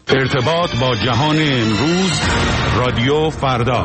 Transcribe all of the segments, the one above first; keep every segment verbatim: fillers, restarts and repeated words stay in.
ارتباط با جهان امروز، رادیو فردا.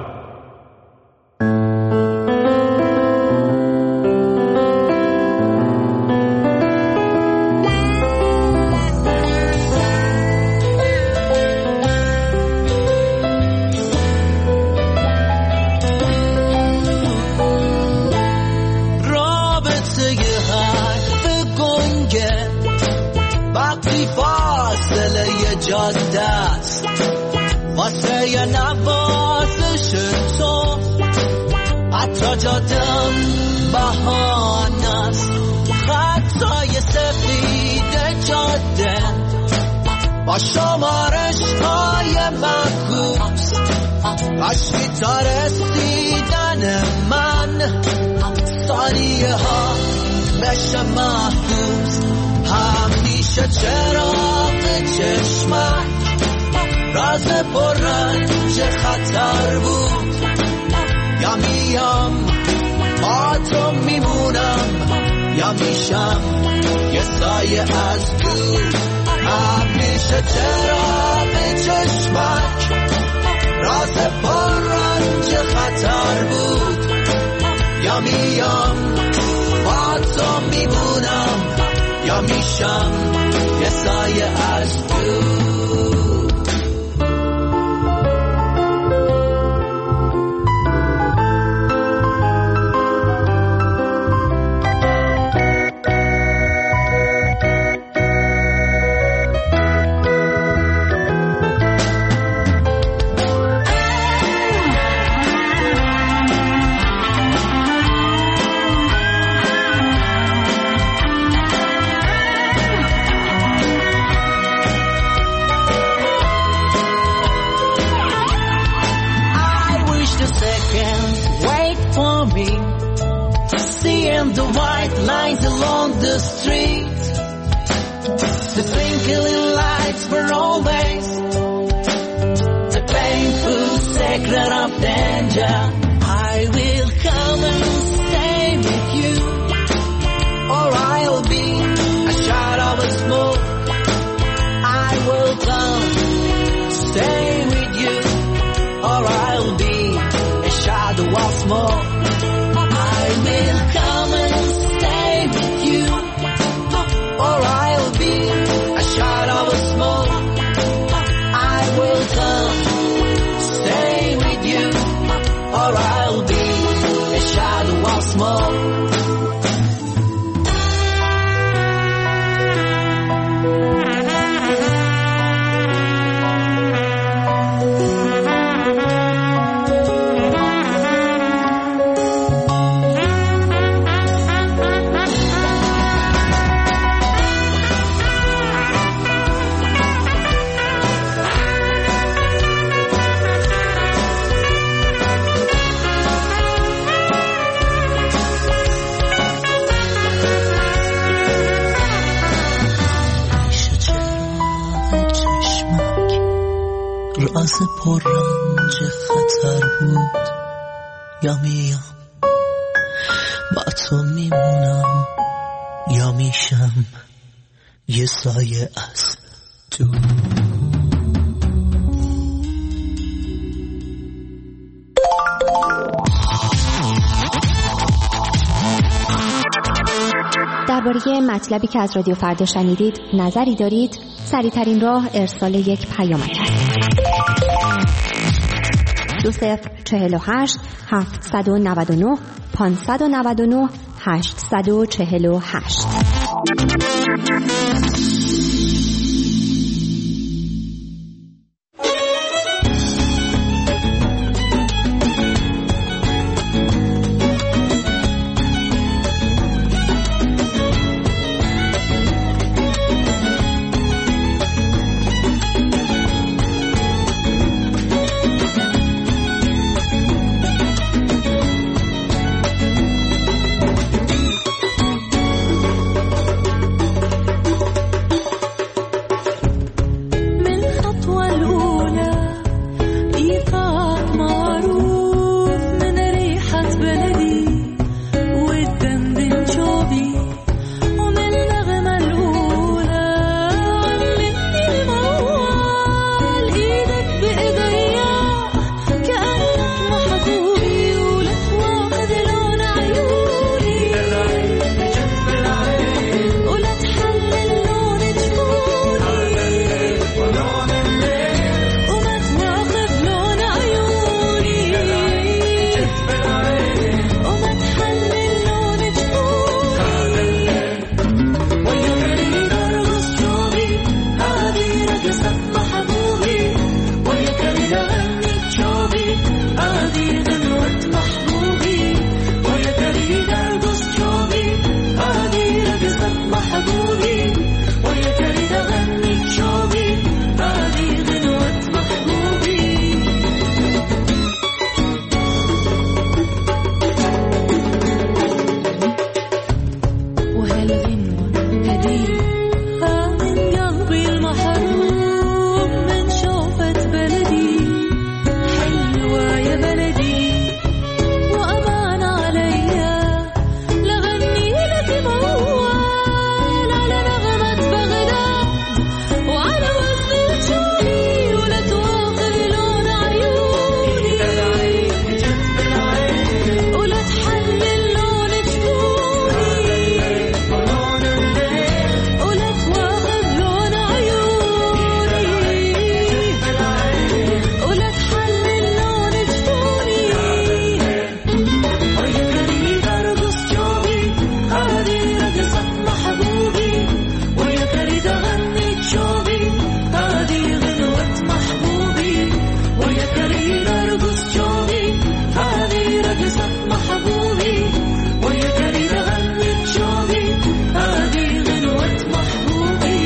جادم بهانه است، خطای سفید جاده با شمارش های معکوس، کاش تا رسیدن من ثانیه ها بشه محبوس. همیشه چراغ چشمک راز پررنج خطر بود، یا میام با تو میمونم یا میشم یه سایه از دور. همیشه چراغ چشمک راز پررنج خطر بود، یا میام با تو میمونم یا میشم یه سایه از دور. The white lines along the street, the twinkling lights were always the painful secret of danger. I will come and stay with you, or I'll be a shadow of smoke. I will come stay with you, or I'll be a shadow of smoke. I will come and stay with you, or I'll be a shadow of smoke. I will come stay with you, or I'll be a shadow of smoke. راز پررنج خطر بود، یا میام با تو میمونم یا میشم یه سایه از دور. درباره مطلبی که از رادیو فردا شنیدید نظری دارید؟ سریع‌ترین راه ارسال یک پیامک است. دو صفر چهل و هشت هفتصد و نود و نه پانصد و نود و نه هشتصد و چهل و هشت. من شوفت بلدي حلوة يا بلدي وأمان عليا لغني لك موال على نغمة بغداد وعلى وزن شعري ولا تواخر لون عيوني ولا تحلل لون جفوني ولا تواخر لون عيوني ولا تحلل لون جفوني ويا كريم ارقص جوبي هذه رقصة محبوبي ويا كريم اغني جوبي هذه غنوة محبوبي ويا كريم ارقص جوبي هذه رقصة محبوبي ويا كريم اغني جوبي هذه غنوة محبوبي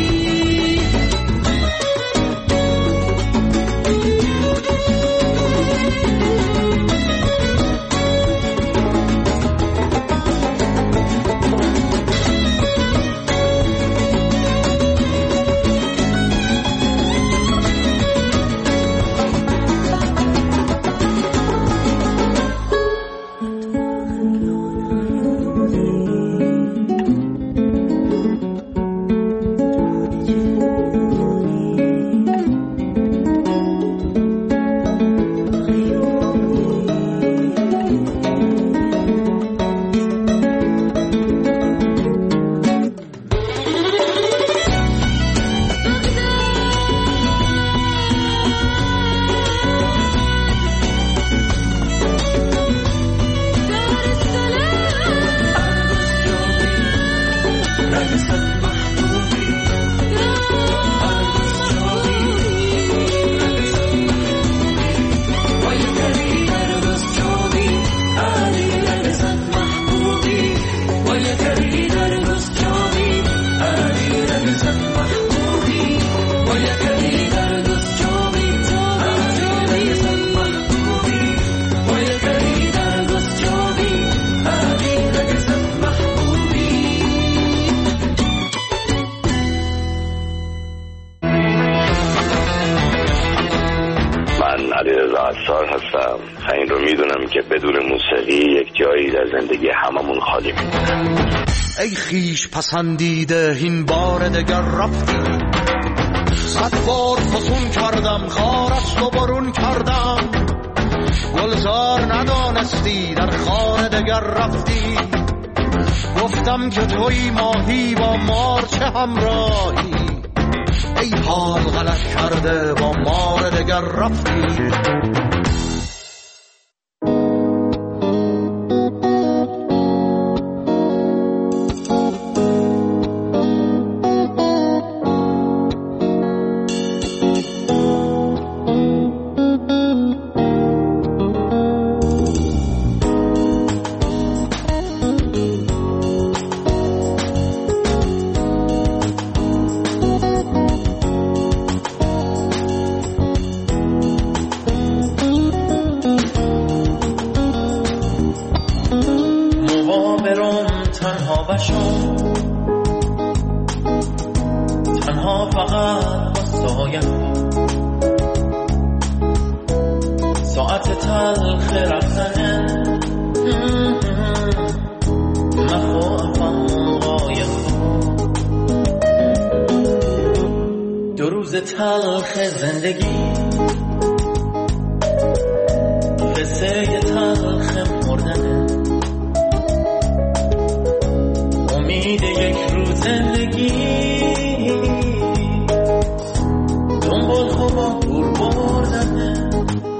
هستم. این رو میدونم که بدون موسیقی یک جایی در زندگی هممون خالی میمونه. ای خیش پسندیده این بار دگر رفتی، صد بار فسون کردم خارش و برون کردم، گلزار ندانستی در خانه دگر رفتی، گفتم که توی ماهی با مار چه همراهی، ای حال غلط کرده با مار دگر رفتی. تنها فقط با سایه ساعت تلخ رفتن مخوافم قایق دو روز تلخ زندگی قصه تلخ مردنه امید یک روز زندگی دنبال خوبا دور بردنه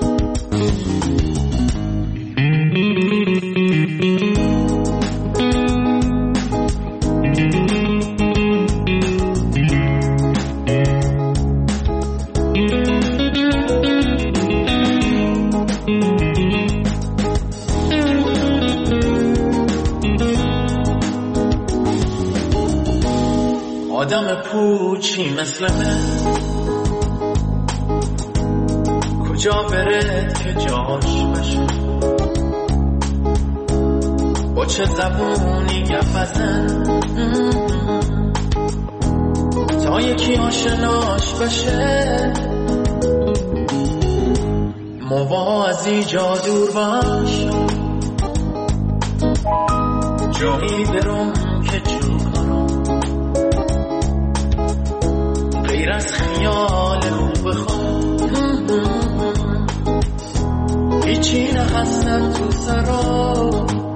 آدم پوچی مثل من کجا برد که جاش بشه، با چه زبونی گپ بزن تا یکی آشناش بشه، موازی جا دور باش، جایی برم که جوکارم غیر از خیال خوب خواب، هیچی نهستن تو سرام